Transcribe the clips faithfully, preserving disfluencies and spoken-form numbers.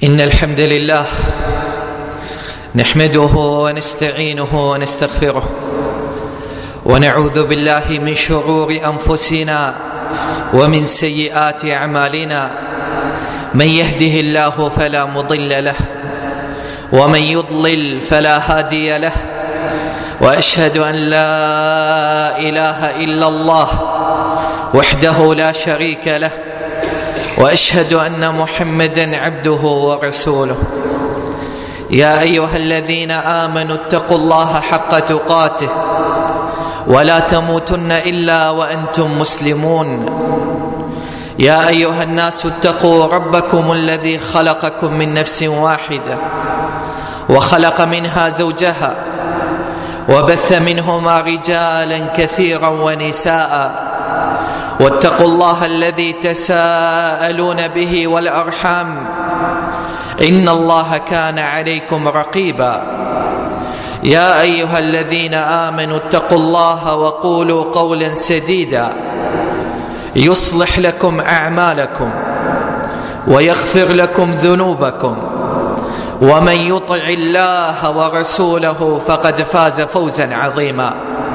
إن الحمد لله نحمده ونستعينه ونستغفره ونعوذ بالله من شرور أنفسنا ومن سيئات أعمالنا. من يهده الله فلا مضل له ومن يضلل فلا هادي له، وأشهد أن لا إله إلا الله وحده لا شريك له، وأشهد أن محمدًا عبده ورسوله. يا أيها الذين آمنوا اتقوا الله حق تقاته ولا تموتن إلا وأنتم مسلمون. يا أيها الناس اتقوا ربكم الذي خلقكم من نفس واحدة وخلق منها زوجها وبث منهما رجالا كثيرا ونساء، واتقوا الله الذي تساءلون به والأرحام إن الله كان عليكم رقيبا. يا أيها الذين آمنوا اتقوا الله وقولوا قولا سديدا يصلح لكم أعمالكم ويغفر لكم ذنوبكم، ومن يطع الله ورسوله فقد فاز فوزا عظيما.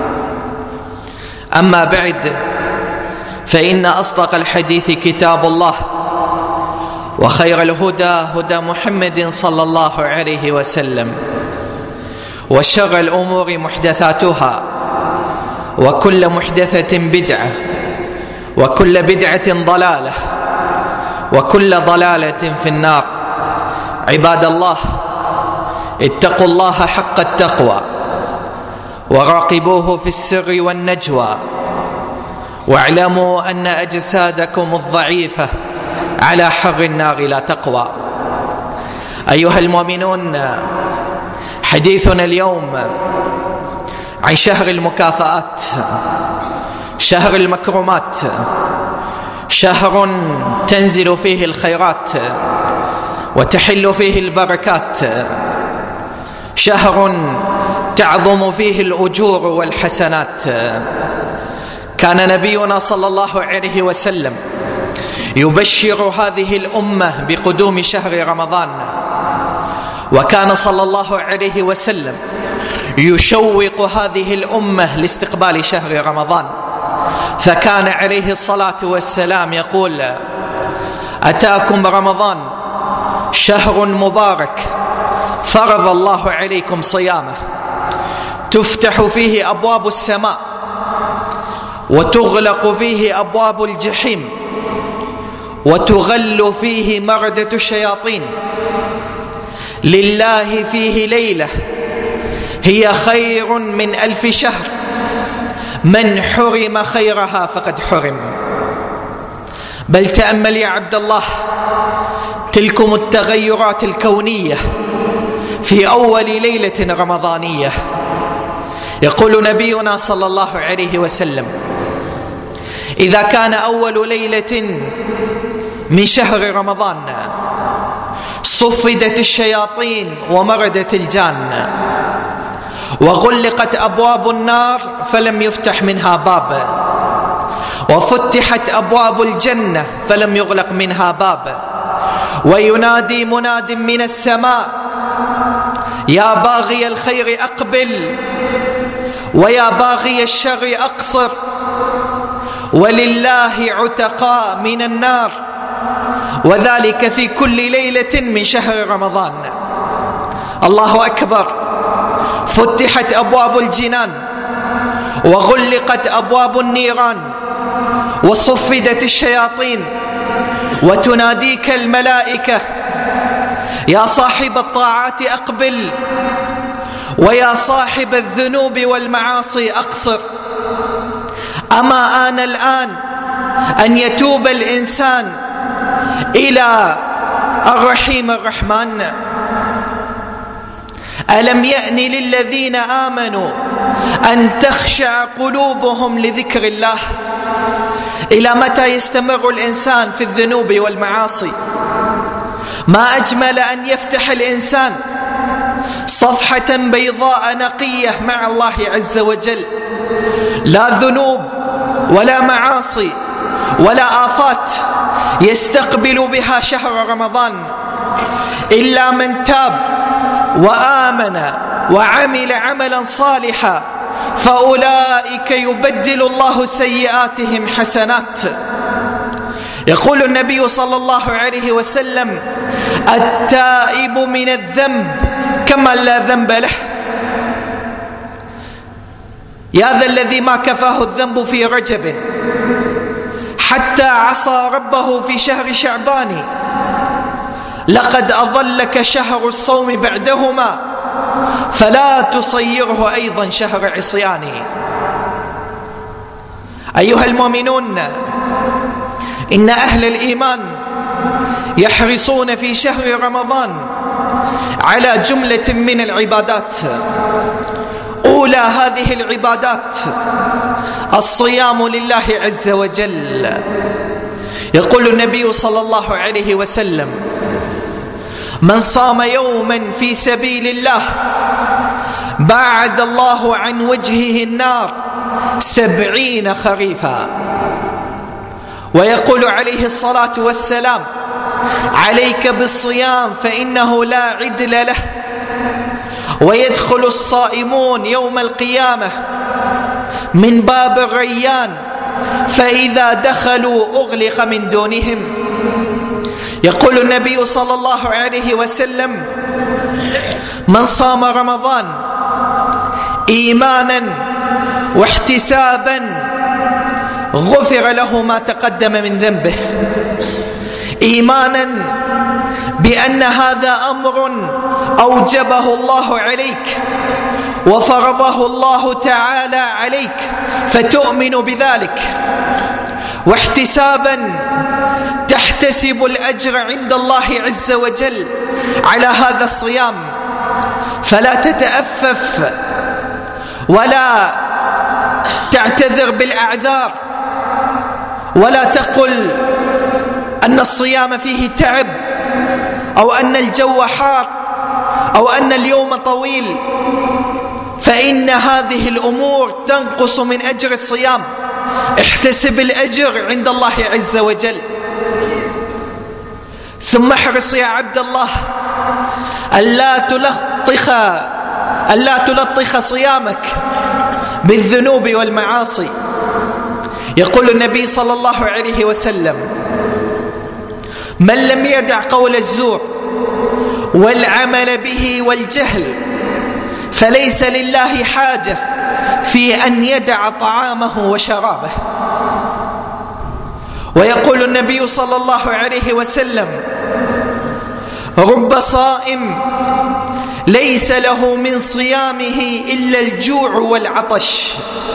أما بعد، فإن أصدق الحديث كتاب الله، وخير الهدى هدى محمد صلى الله عليه وسلم، وشر الأمور محدثاتها، وكل محدثة بدعة، وكل بدعة ضلالة، وكل ضلالة في النار. عباد الله، اتقوا الله حق التقوى وراقبوه في السر والنجوى، واعلموا أن أجسادكم الضعيفة على حر النار لا تقوى. أيها المؤمنون، حديثنا اليوم عن شهر المكافآت، شهر المكرمات، شهر تنزل فيه الخيرات وتحل فيه البركات، شهر تعظم فيه الأجور والحسنات. كان نبينا صلى الله عليه وسلم يبشر هذه الأمة بقدوم شهر رمضان، وكان صلى الله عليه وسلم يشوق هذه الأمة لاستقبال شهر رمضان، فكان عليه الصلاة والسلام يقول: أتاكم رمضان شهر مبارك فرض الله عليكم صيامه، تفتح فيه أبواب السماء وتغلق فيه أبواب الجحيم وتغل فيه مردة الشياطين، لله فيه ليلة هي خير من ألف شهر، من حرم خيرها فقد حرم. بل تأمل يا عبد الله تلكم التغيرات الكونية في أول ليلة رمضانية. يقول نبينا صلى الله عليه وسلم: إذا كان أول ليلة من شهر رمضان صفدت الشياطين ومردت الجان، وغلقت أبواب النار فلم يفتح منها باب، وفتحت أبواب الجنة فلم يغلق منها باب، وينادي مناد من السماء: يا باغي الخير أقبل، ويا باغي الشر أقصر، ولله عتقاء من النار، وذلك في كل ليلة من شهر رمضان. الله أكبر. فتحت أبواب الجنان وغلقت أبواب النيران وصفدت الشياطين، وتناديك الملائكة: يا صاحب الطاعات أقبل، ويا صاحب الذنوب والمعاصي أقصر. أما آن الآن أن يتوب الإنسان إلى الرحيم الرحمن؟ ألم يأن للذين آمنوا أن تخشع قلوبهم لذكر الله؟ إلى متى يستمر الإنسان في الذنوب والمعاصي؟ ما أجمل أن يفتح الإنسان صفحة بيضاء نقية مع الله عز وجل، لا ذنوب ولا معاصي ولا آفات، يستقبل بها شهر رمضان إلا من تاب وآمن وعمل عملا صالحا فأولئك يبدل الله سيئاتهم حسنات. يقول النبي صلى الله عليه وسلم: التائب من الذنب كمن لا ذنب له. يا ذا الذي ما كفاه الذنب في رجب حتى عصى ربه في شهر شعبان، لقد أضلك شهر الصوم بعدهما فلا تصيره أيضا شهر عصيان. أيها المؤمنون، إن أهل الإيمان يحرصون في شهر رمضان على جملة من العبادات. أولى هذه العبادات الصيام لله عز وجل. يقول النبي صلى الله عليه وسلم: من صام يوما في سبيل الله باعد الله عن وجهه النار سبعين خريفا. ويقول عليه الصلاة والسلام: عليك بالصيام فإنه لا عدل له. ويدخل الصائمون يوم القيامة من باب الريان فإذا دخلوا أغلق من دونهم. يقول النبي صلى الله عليه وسلم: من صام رمضان إيمانا واحتسابا غفر له ما تقدم من ذنبه. إيمانا بأن هذا أمر أوجبه الله عليك وفرضه الله تعالى عليك فتؤمن بذلك، واحتسابا تحتسب الأجر عند الله عز وجل على هذا الصيام، فلا تتأفف ولا تعتذر بالأعذار، ولا تقل أن الصيام فيه تعب، أو أن الجو حار، أو أن اليوم طويل، فإن هذه الأمور تنقص من أجر الصيام. احتسب الأجر عند الله عز وجل. ثم احرص يا عبد الله ألا تلطخ ألا تلطخ صيامك بالذنوب والمعاصي. يقول النبي صلى الله عليه وسلم: من لم يدع قول الزور والعمل به والجهل فليس لله حاجة في أن يدع طعامه وشرابه. ويقول النبي صلى الله عليه وسلم: رب صائم ليس له من صيامه إلا الجوع والعطش.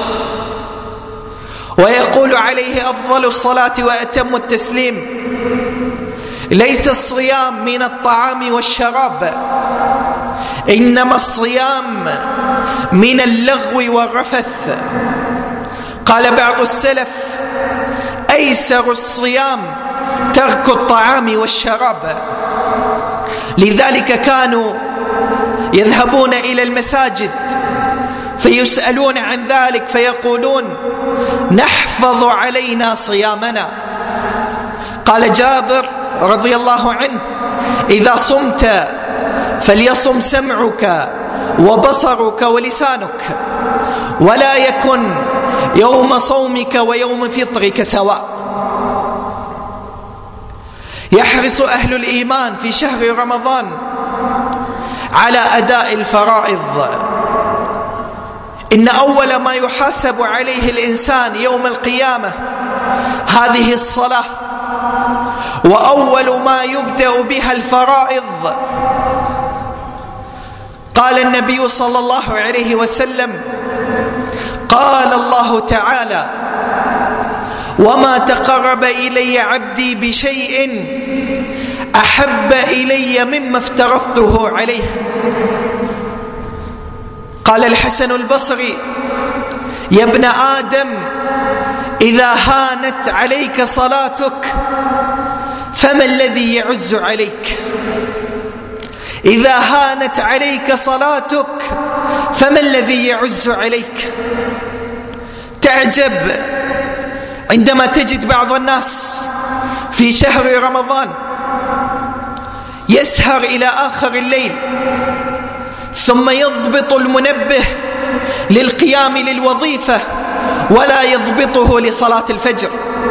ويقول عليه أفضل الصلاة وأتم التسليم: ليس الصيام من الطعام والشراب، إنما الصيام من اللغو والرفث. قال بعض السلف: أيسر الصيام ترك الطعام والشراب. لذلك كانوا يذهبون إلى المساجد فيسألون عن ذلك فيقولون: نحفظ علينا صيامنا. قال جابر رضي الله عنه: إذا صمت فليصم سمعك وبصرك ولسانك، ولا يكن يوم صومك ويوم فطرك سواء. يحرص أهل الإيمان في شهر رمضان على أداء الفرائض. إن أول ما يحاسب عليه الإنسان يوم القيامة هذه الصلاة، وأول ما يبدأ بها الفرائض. قال النبي صلى الله عليه وسلم: قال الله تعالى: وما تقرب إلي عبدي بشيء أحب إلي مما افترضته عليه. قال الحسن البصري: يا ابن آدم إذا هانت عليك صلاتك فما الذي يعز عليك؟ إذا هانت عليك صلاتك فما الذي يعز عليك؟ تعجب عندما تجد بعض الناس في شهر رمضان يسهر إلى آخر الليل، ثم يضبط المنبه للقيام للوظيفة ولا يضبطه لصلاة الفجر.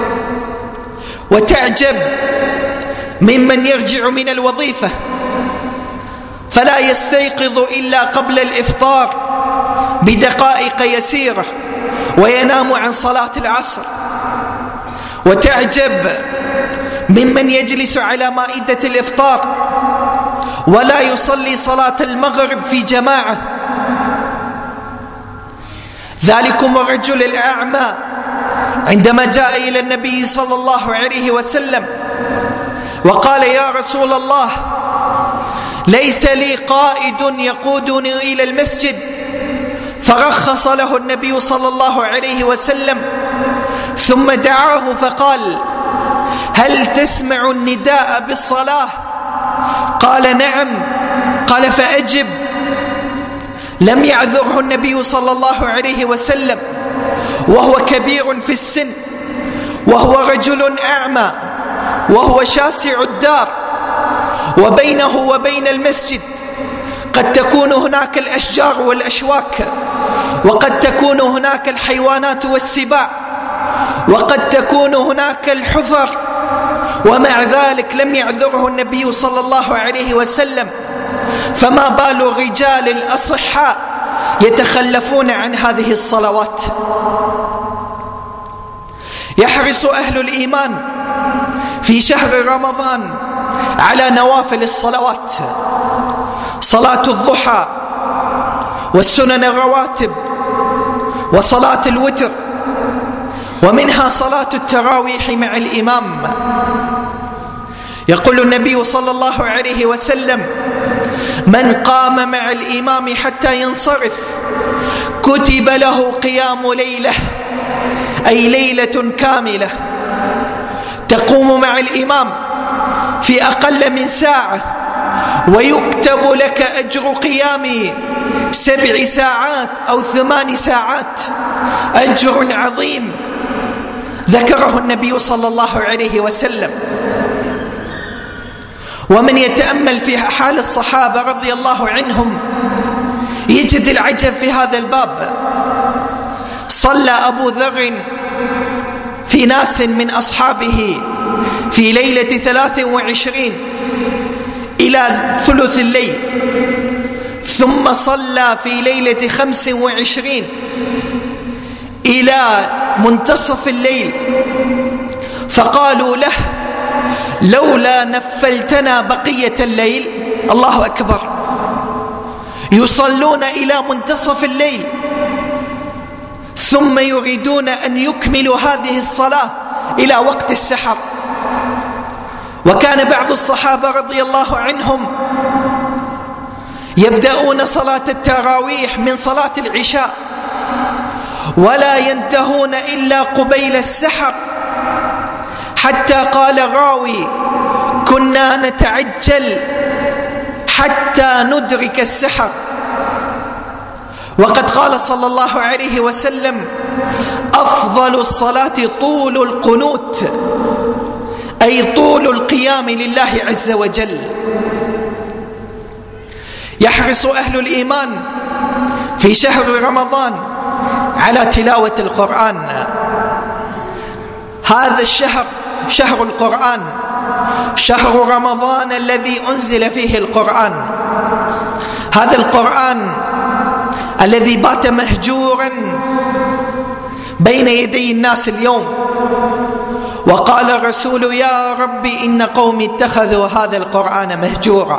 وتعجب ممن يرجع من الوظيفة فلا يستيقظ إلا قبل الإفطار بدقائق يسيرة وينام عن صلاة العصر. وتعجب ممن يجلس على مائدة الإفطار ولا يصلي صلاة المغرب في جماعة. ذلكم الرجل الأعمى عندما جاء إلى النبي صلى الله عليه وسلم وقال: يا رسول الله، ليس لي قائد يقودني إلى المسجد، فرخص له النبي صلى الله عليه وسلم، ثم دعاه فقال: هل تسمع النداء بالصلاة؟ قال: نعم. قال: فأجب. لم يعذره النبي صلى الله عليه وسلم وهو كبير في السن، وهو رجل أعمى، وهو شاسع الدار، وبينه وبين المسجد قد تكون هناك الأشجار والأشواك، وقد تكون هناك الحيوانات والسباع، وقد تكون هناك الحفر، ومع ذلك لم يعذره النبي صلى الله عليه وسلم. فما بال الرجال الأصحاء يتخلفون عن هذه الصلوات؟ يحرص أهل الإيمان في شهر رمضان على نوافل الصلوات، صلاة الضحى والسنن الرواتب وصلاة الوتر، ومنها صلاة التراويح مع الإمام. يقول النبي صلى الله عليه وسلم: من قام مع الإمام حتى ينصرف كتب له قيام ليلة، أي ليلة كاملة. تقوم مع الإمام في أقل من ساعة ويكتب لك أجر قيام سبع ساعات أو ثمان ساعات، أجر عظيم ذكره النبي صلى الله عليه وسلم. ومن يتأمل في حال الصحابة رضي الله عنهم يجد العجب في هذا الباب. صلى أبو ذر في ناس من أصحابه في ليلة ثلاث وعشرين إلى ثلث الليل، ثم صلى في ليلة خمس وعشرين إلى منتصف الليل، فقالوا له: لولا نفلتنا بقية الليل. الله أكبر، يصلون إلى منتصف الليل ثم يريدون أن يكملوا هذه الصلاة إلى وقت السحر. وكان بعض الصحابة رضي الله عنهم يبدأون صلاة التراويح من صلاة العشاء ولا ينتهون إلا قبيل السحر، حتى قال الراوي: كنا نتعجل حتى ندرك السحر. وقد قال صلى الله عليه وسلم: أفضل الصلاة طول القنوت، أي طول القيام لله عز وجل. يحرص أهل الإيمان في شهر رمضان على تلاوة القرآن. هذا الشهر شهر القرآن، شهر رمضان الذي أنزل فيه القرآن. هذا القرآن الذي بات مهجورا بين يدي الناس اليوم. وقال الرسول: يا رب إن قومي اتخذوا هذا القرآن مهجورا.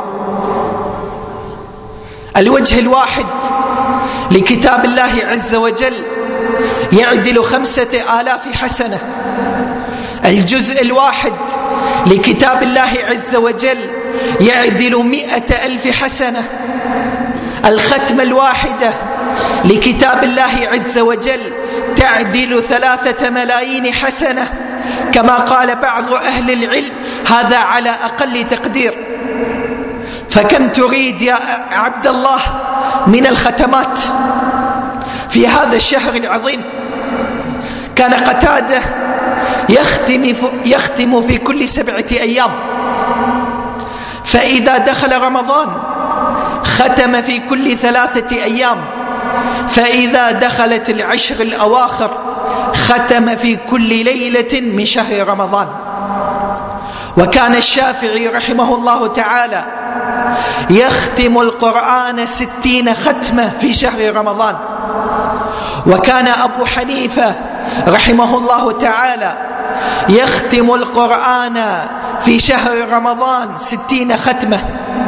الوجه الواحد لكتاب الله عز وجل يعدل خمسة آلاف حسنة. الجزء الواحد لكتاب الله عز وجل يعدل مئة ألف حسنة. الختمة الواحدة لكتاب الله عز وجل تعدل ثلاثة ملايين حسنة، كما قال بعض أهل العلم هذا على أقل تقدير. فكم تريد يا عبد الله من الختمات في هذا الشهر العظيم؟ كان قتادة يختم يختم في كل سبعة أيام، فإذا دخل رمضان ختم في كل ثلاثة أيام، فإذا دخلت العشر الأواخر ختم في كل ليلة من شهر رمضان. وكان الشافعي رحمه الله تعالى يختم القرآن ستين ختمة في شهر رمضان. وكان أبو حنيفة رحمه الله تعالى يختم القرآن في شهر رمضان ستين ختمة.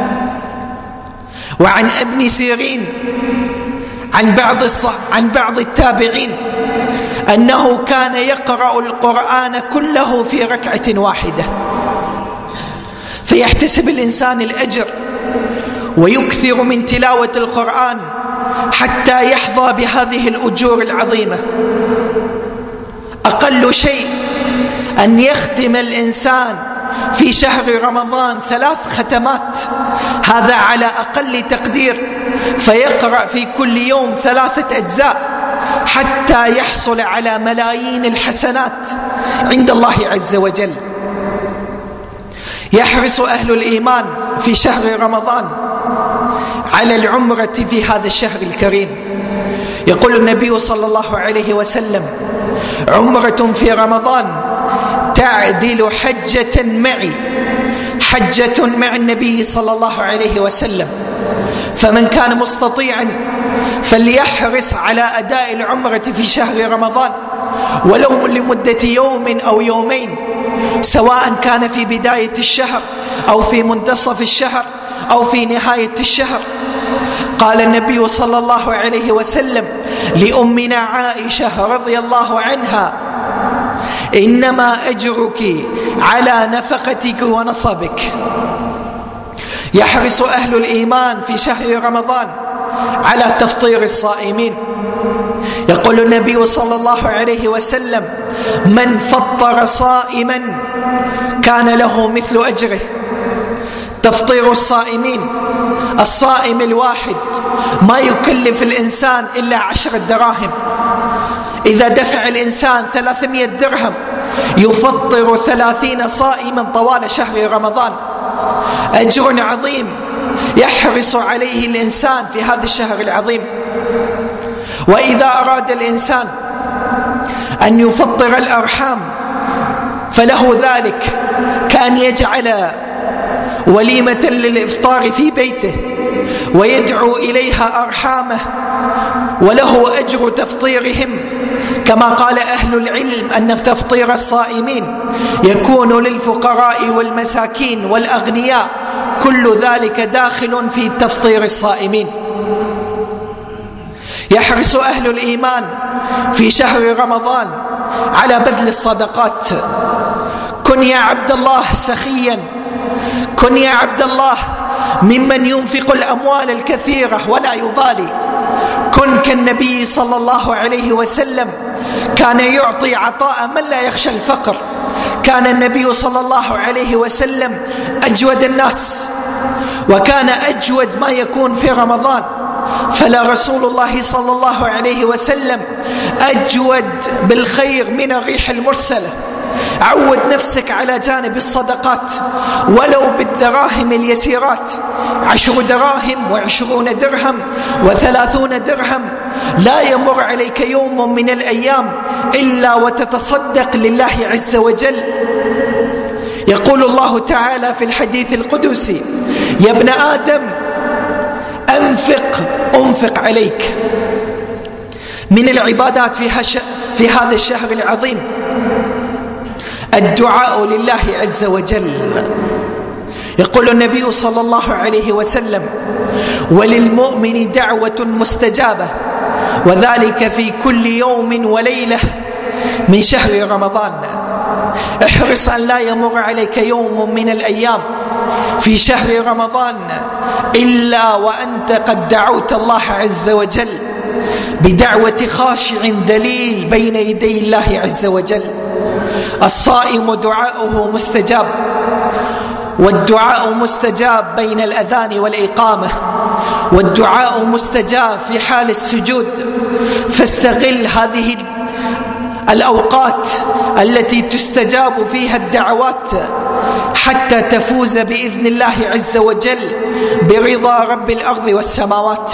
وعن ابن سيرين عن بعض الص... عن بعض التابعين أنه كان يقرأ القرآن كله في ركعة واحدة. فيحتسب الإنسان الأجر ويكثر من تلاوة القرآن حتى يحظى بهذه الأجور العظيمة. أقل شيء أن يختم الإنسان في شهر رمضان ثلاث ختمات، هذا على أقل تقدير، فيقرأ في كل يوم ثلاثة أجزاء حتى يحصل على ملايين الحسنات عند الله عز وجل. يحرص أهل الإيمان في شهر رمضان على العمرة في هذا الشهر الكريم. يقول النبي صلى الله عليه وسلم: عمرة في رمضان تعدل حجة معي، حجة مع النبي صلى الله عليه وسلم. فمن كان مستطيعا فليحرص على أداء العمرة في شهر رمضان ولو لمدة يوم أو يومين، سواء كان في بداية الشهر أو في منتصف الشهر أو في نهاية الشهر. قال النبي صلى الله عليه وسلم لأمنا عائشة رضي الله عنها: إنما أجرك على نفقتك ونصبك. يحرص أهل الإيمان في شهر رمضان على تفطير الصائمين. يقول النبي صلى الله عليه وسلم: من فطر صائما كان له مثل أجره. تفطير الصائمين، الصائم الواحد ما يكلف الإنسان إلا عشر دراهم. إذا دفع الإنسان ثلاثمائة درهم يفطر ثلاثين صائما طوال شهر رمضان. أجر عظيم يحرص عليه الإنسان في هذا الشهر العظيم. وإذا أراد الإنسان أن يفطر الأرحام فله ذلك، كان يجعل وليمة للإفطار في بيته ويدعو إليها أرحامه، وله أجر تفطيرهم. كما قال أهل العلم أن تفطير الصائمين يكون للفقراء والمساكين والأغنياء، كل ذلك داخل في تفطير الصائمين. يحرص أهل الإيمان في شهر رمضان على بذل الصدقات. كن يا عبد الله سخيا، كن يا عبد الله ممن ينفق الأموال الكثيرة ولا يبالي. كن كالنبي صلى الله عليه وسلم، كان يعطي عطاء من لا يخشى الفقر. كان النبي صلى الله عليه وسلم أجود الناس، وكان أجود ما يكون في رمضان. فلا رسول الله صلى الله عليه وسلم أجود بالخير من الريح المرسلة. عود نفسك على جانب الصدقات ولو بالدراهم اليسيرات، عشر دراهم وعشرون درهم وثلاثون درهم. لا يمر عليك يوم من الأيام إلا وتتصدق لله عز وجل. يقول الله تعالى في الحديث القدسي: يا ابن آدم أنفق أنفق عليك. من العبادات في هذا الشهر العظيم الدعاء لله عز وجل. يقول النبي صلى الله عليه وسلم: وللمؤمن دعوة مستجابة، وذلك في كل يوم وليلة من شهر رمضان. احرص أن لا يمر عليك يوم من الأيام في شهر رمضان إلا وأنت قد دعوت الله عز وجل بدعوة خاشع ذليل بين يدي الله عز وجل. الصائم دعاؤه مستجاب، والدعاء مستجاب بين الأذان والإقامة، والدعاء مستجاب في حال السجود. فاستغل هذه الأوقات التي تستجاب فيها الدعوات حتى تفوز بإذن الله عز وجل برضا رب الأرض والسماوات.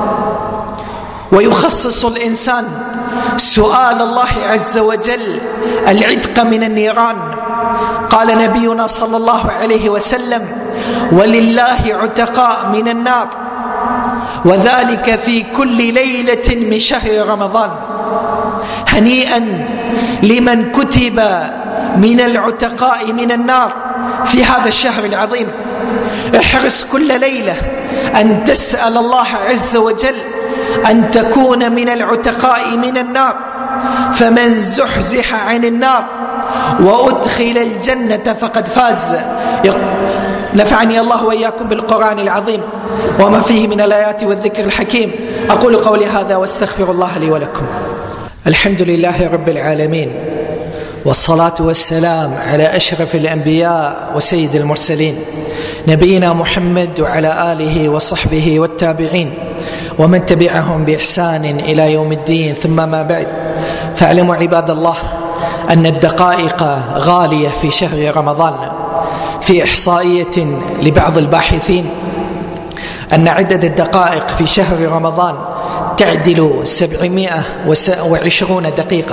ويخصص الإنسان سؤال الله عز وجل العتق من النيران. قال نبينا صلى الله عليه وسلم: ولله عتقاء من النار، وذلك في كل ليلة من شهر رمضان. هنيئا لمن كتب من العتقاء من النار في هذا الشهر العظيم. احرص كل ليلة أن تسأل الله عز وجل أن تكون من العتقاء من النار، فمن زحزح عن النار وأدخل الجنة فقد فاز. نفعني الله وإياكم بالقرآن العظيم وما فيه من الآيات والذكر الحكيم. أقول قولي هذا واستغفر الله لي ولكم. الحمد لله رب العالمين، والصلاة والسلام على أشرف الأنبياء وسيد المرسلين نبينا محمد وعلى آله وصحبه والتابعين ومن تبعهم بإحسان إلى يوم الدين. ثم ما بعد، فاعلموا عباد الله أن الدقائق غالية في شهر رمضان. في إحصائية لبعض الباحثين أن عدد الدقائق في شهر رمضان تعدل سبعمائة وعشرين دقيقة،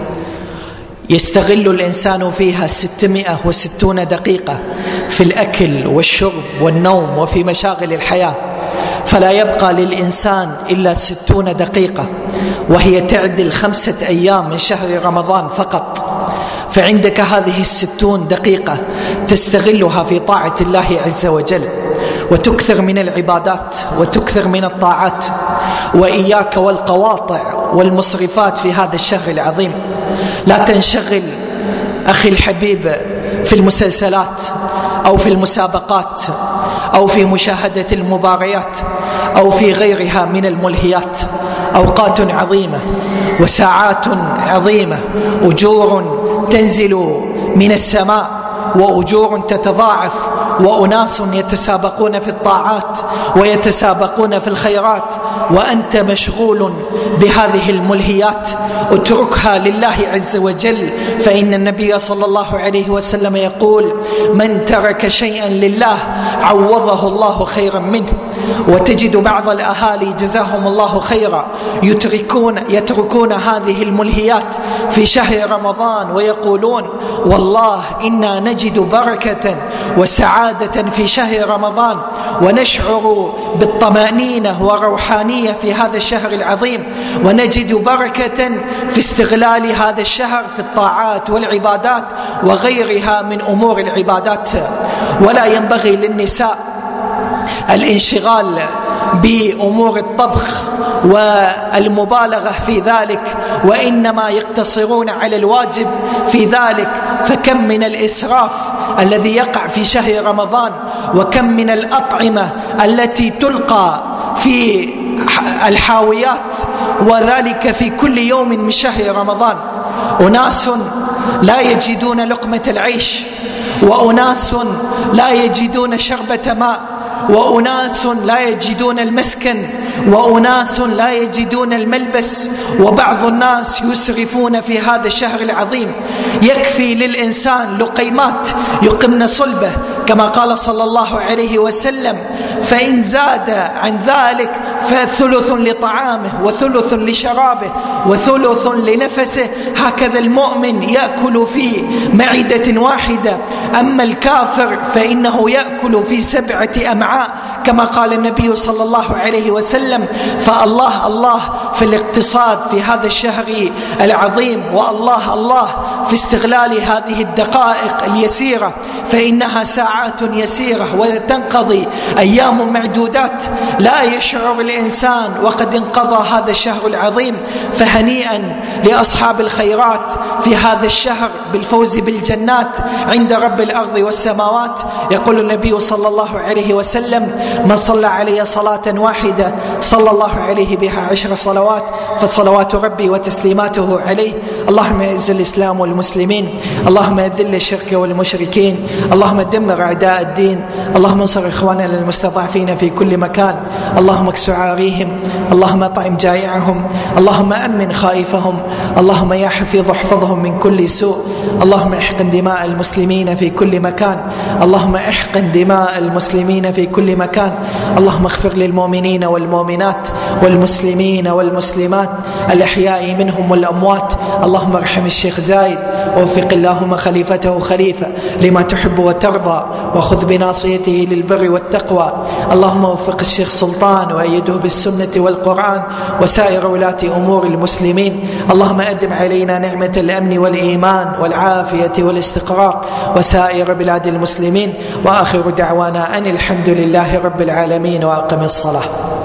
يستغل الإنسان فيها ستمائة وستين دقيقة في الأكل والشرب والنوم وفي مشاغل الحياة، فلا يبقى للإنسان إلا ستون دقيقة، وهي تعدل خمسة أيام من شهر رمضان فقط. فعندك هذه الستون دقيقة تستغلها في طاعة الله عز وجل، وتكثر من العبادات وتكثر من الطاعات، وإياك والقواطع والمصرفات في هذا الشهر العظيم. لا تنشغل أخي الحبيب في المسلسلات أو في المسابقات أو في مشاهدة المباريات أو في غيرها من الملهيات. أوقات عظيمة وساعات عظيمة، أجور تنزل من السماء وأجور تتضاعف، وأناس يتسابقون في الطاعات ويتسابقون في الخيرات، وأنت مشغول بهذه الملهيات. اتركها لله عز وجل، فإن النبي صلى الله عليه وسلم يقول: من ترك شيئا لله عوضه الله خيرا منه. وتجد بعض الأهالي جزاهم الله خيرا يتركون, يتركون هذه الملهيات في شهر رمضان ويقولون: والله إنا نجد بركة وسعادة في شهر رمضان، ونشعر بالطمأنينة والروحانية في هذا الشهر العظيم، ونجد بركة في استغلال هذا الشهر في الطاعات والعبادات وغيرها من أمور العبادات. ولا ينبغي للنساء الانشغال بأمور الطبخ والمبالغة في ذلك، وإنما يقتصرون على الواجب في ذلك. فكم من الإسراف الذي يقع في شهر رمضان، وكم من الأطعمة التي تلقى في الحاويات، وذلك في كل يوم من شهر رمضان. أناس لا يجدون لقمة العيش، وأناس لا يجدون شربة ماء، وأناس لا يجدون المسكن، وأناس لا يجدون الملبس، وبعض الناس يسرفون في هذا الشهر العظيم. يكفي للإنسان لقيمات يقمن صلبه كما قال صلى الله عليه وسلم: فإن زاد عن ذلك فثلث لطعامه وثلث لشرابه وثلث لنفسه. هكذا المؤمن يأكل في معدة واحدة، أما الكافر فإنه يأكل في سبعة أمعاء كما قال النبي صلى الله عليه وسلم. فالله الله في الاقتصاد في هذا الشهر العظيم، والله الله في استغلال هذه الدقائق اليسيرة، فإنها ساعات يسيرة وتنقضي أيام معدودات. لا يشعر الإنسان وقد انقضى هذا الشهر العظيم. فهنيئا لأصحاب الخيرات في هذا الشهر بالفوز بالجنات عند رب الأرض والسماوات. يقول النبي صلى الله عليه وسلم: من صلى علي صلاة واحدة صلى الله عليه بها عشر صلوات الصلوات فصلوات ربي وتسليماته عليه. اللهم اعز الإسلام والمسلمين، اللهم اذل الشرك والمشركين، اللهم دمر أعداء الدين، اللهم انصر إخواننا المستضعفين في كل مكان، اللهم اكس عاريهم، اللهم اطعم جائعهم، اللهم أمن خائفهم، اللهم يا حفيظ احفظهم من كل سوء. اللهم احقن دماء المسلمين في كل مكان، اللهم احقن دماء المسلمين في كل مكان. اللهم اغفر للمؤمنين والمؤمنات والمسلمين والمسلمات الأحياء منهم والأموات. اللهم ارحم الشيخ زايد، ووفق اللهم خليفته خليفة لما تحب وترضى، وخذ بناصيته للبر والتقوى. اللهم وفق الشيخ سلطان وأيده بالسنة والقرآن وسائر ولاة أمور المسلمين. اللهم أدم علينا نعمة الأمن والإيمان والعافية والاستقرار وسائر بلاد المسلمين. وآخر دعوانا أن الحمد لله رب العالمين، وأقم الصلاة.